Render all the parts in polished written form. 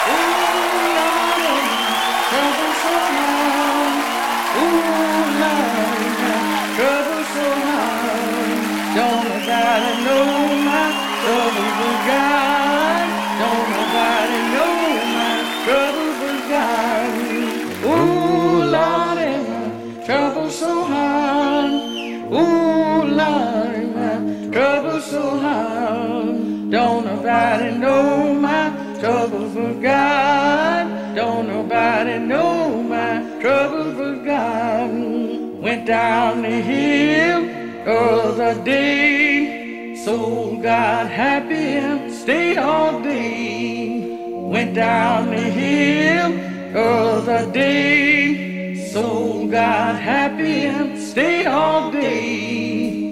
trouble so hard. Ooh, Lord, trouble so hard. Don't nobody know my trouble but God. Don't nobody know my trouble but God. Ooh, Lord, trouble so hard. Ooh, Lord, trouble so hard. Don't nobody know my trouble for God. Don't nobody know my trouble for God. Went down the hill other day, soul got happy and stayed all day. Went down the hill other day, soul got happy and stayed all day.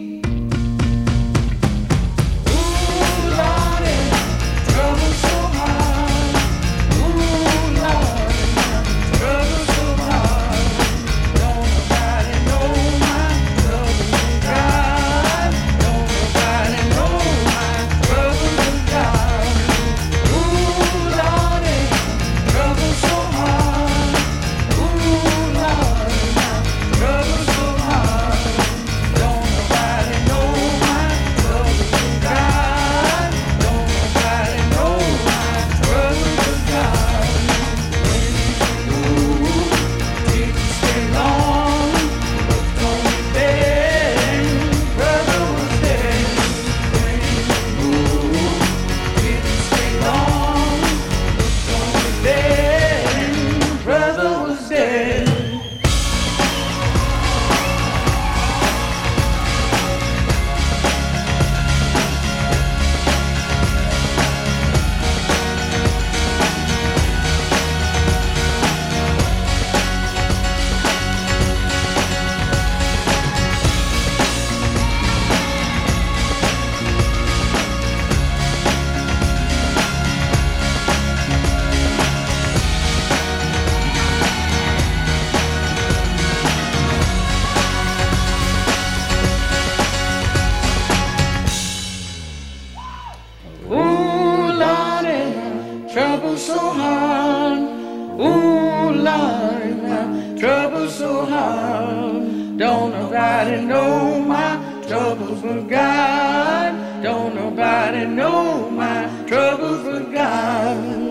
Trouble so hard, ooh Lord, my trouble so hard. Don't nobody know my trouble for God. Don't nobody know my trouble for God.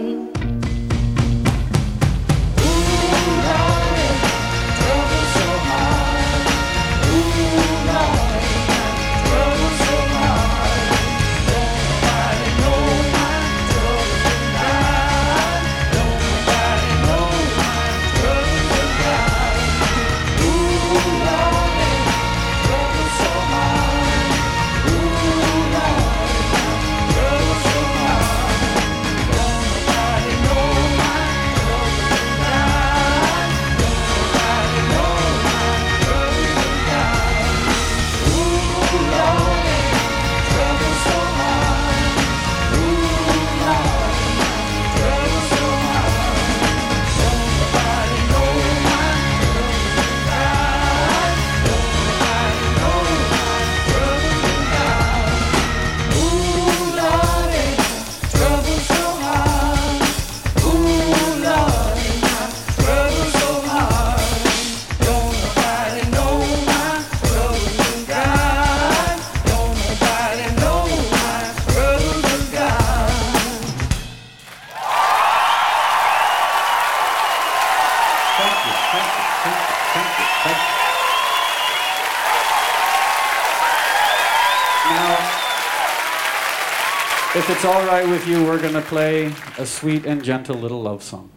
If it's all right with you, we're going to play a sweet and gentle little love song.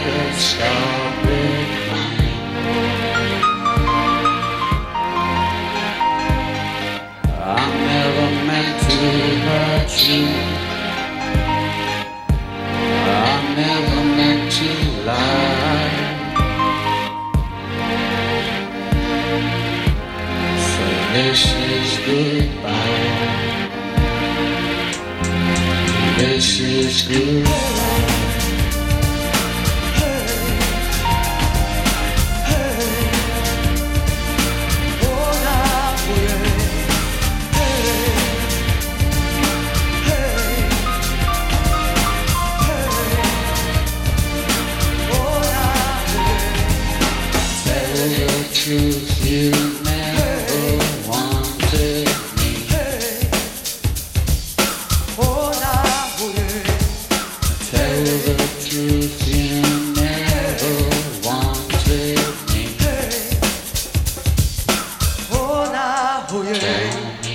to stop it. I never meant to hurt you. I never meant to lie. So this is goodbye. This is goodbye. Truth, you never wanted me. Tell the truth, you never wanted me. Tell me.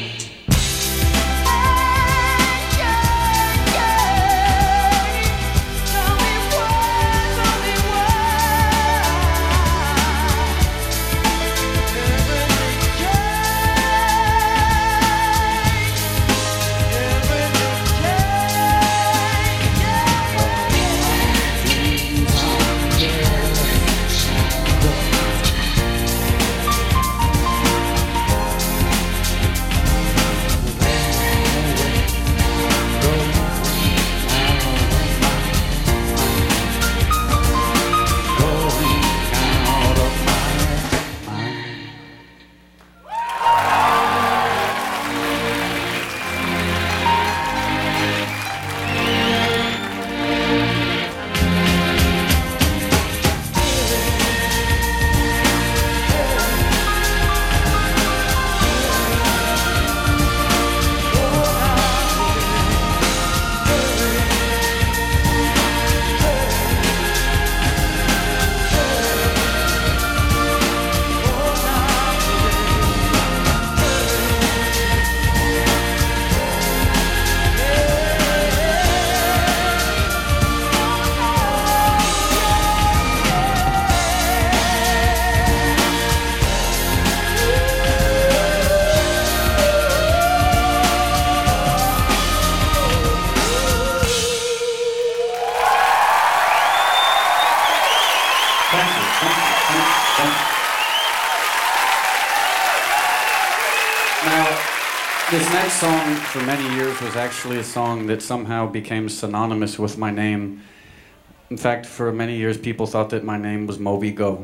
Now, this next song for many years was actually a song that somehow became synonymous with my name. In fact, for many years people thought that my name was Moby Go.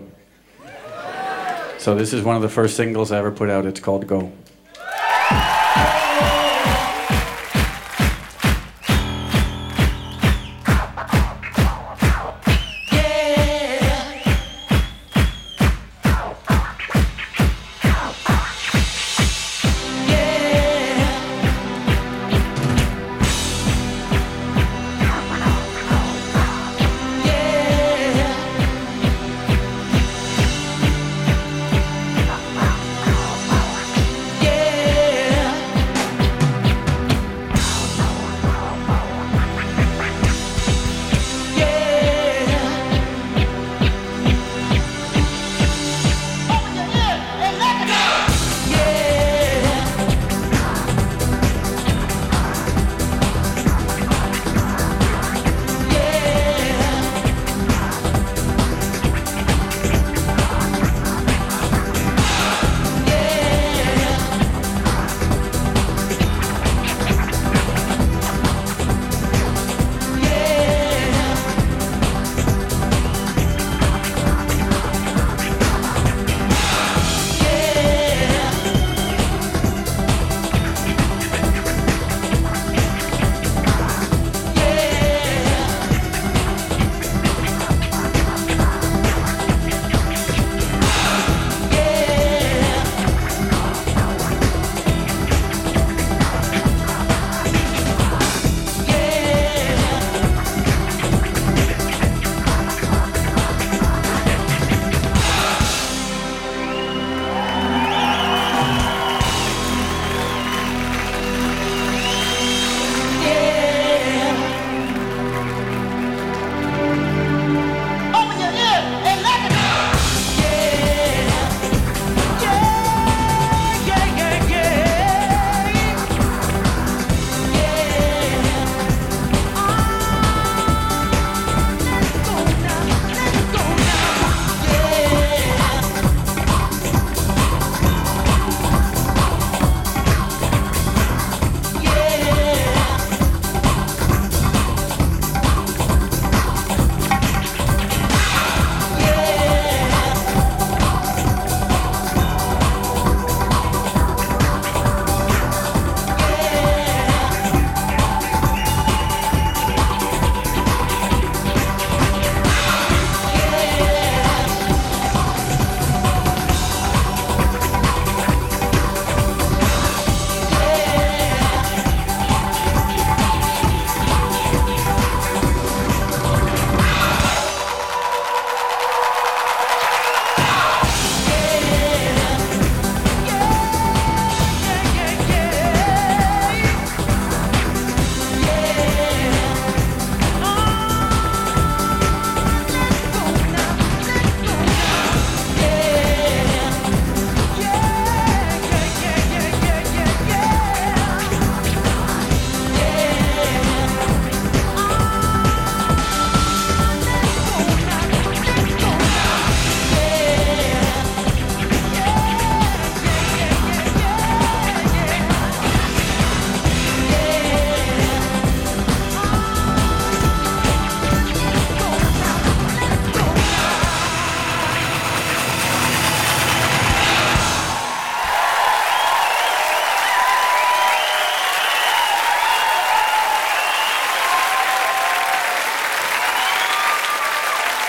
So this is one of the first singles I ever put out. It's called Go.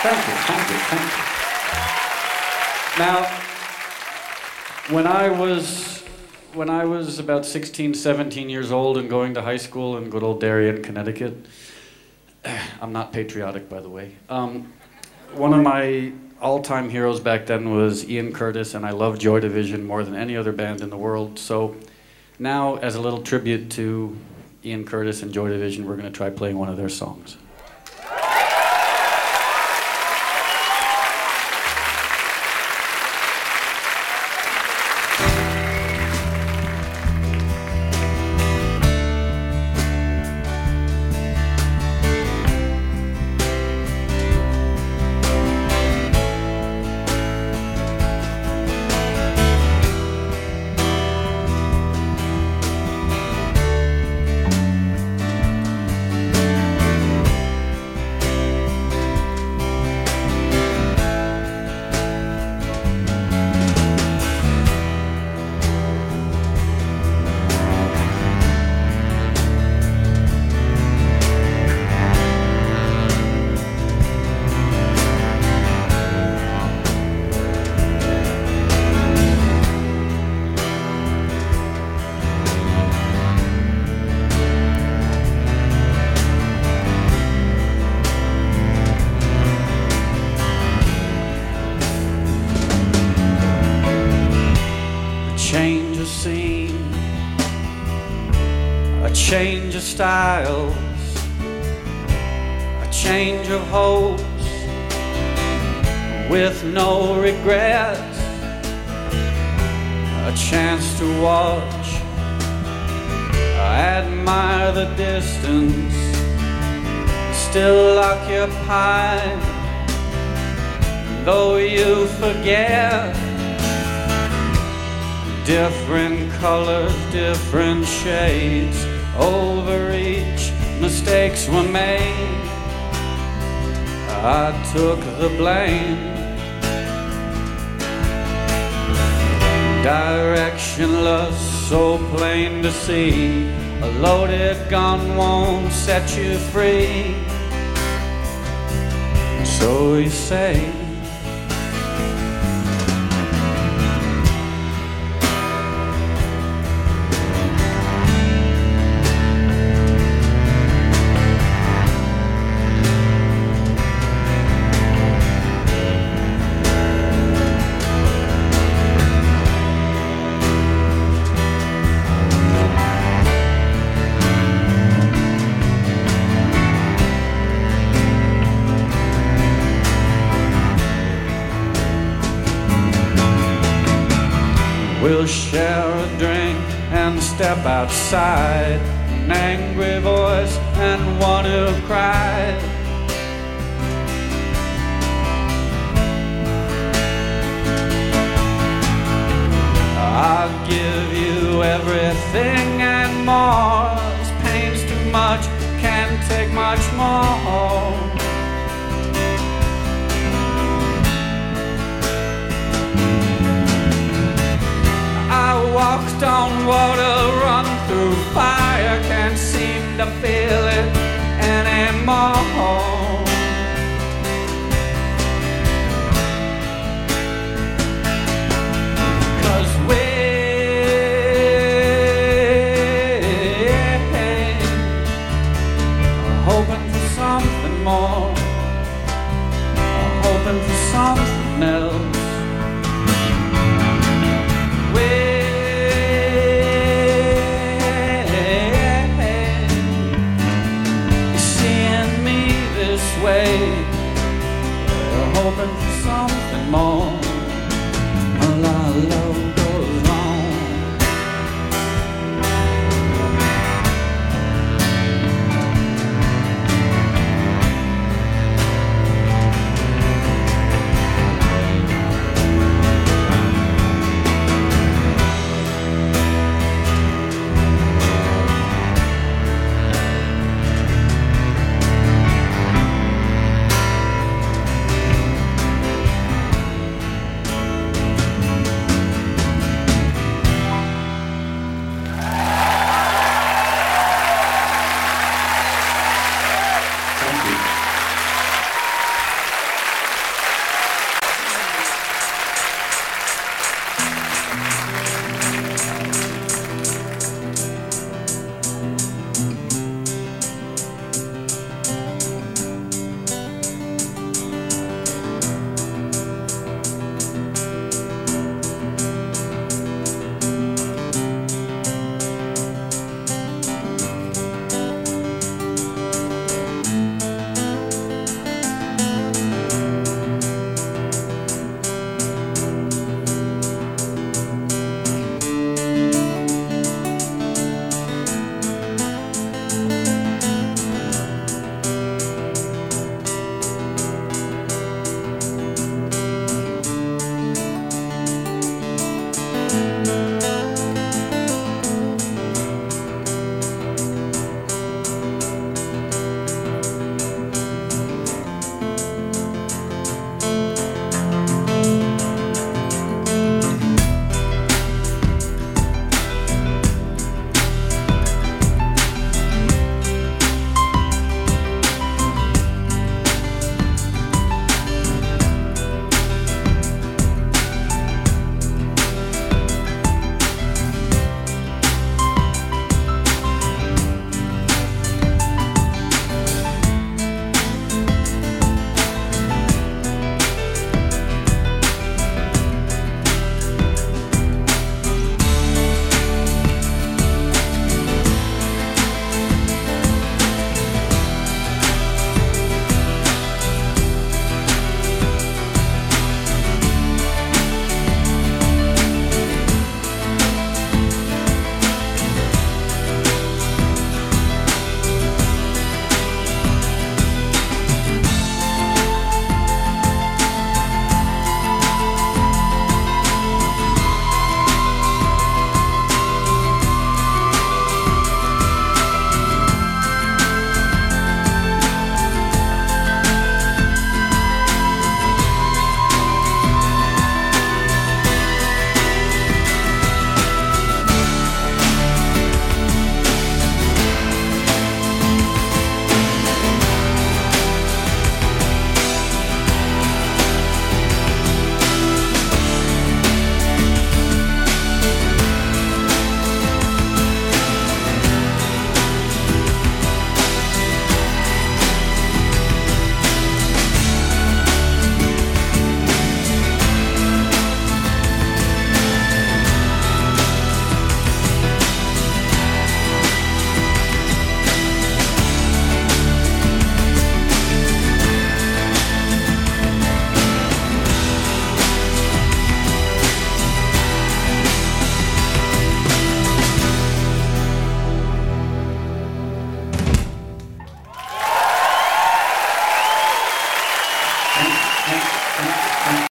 Thank you, thank you, thank you. Now, when I was about 16, 17 years old and going to high school in good old Darien, Connecticut, I'm not patriotic, by the way. One of my all-time heroes back then was Ian Curtis, and I love Joy Division more than any other band in the world. So now, as a little tribute to Ian Curtis and Joy Division, we're going to try playing one of their songs. Change of scene, a change of styles, a change of hopes, with no regrets, a chance to watch, I admire the distance, still occupied, though you forget. Different colors, different shades, overreach, mistakes were made. I took the blame. Directionless, so plain to see. A loaded gun won't set you free. So you say. We'll share a drink and step outside. An angry voice and one who cried. I'll give you everything and more. This pain's too much, can't take much more. I walked on water, run through fire, can't seem to feel it anymore. Hoping for something more, hoping for something else. You're seeing me this way, you're hoping for something more. La la la.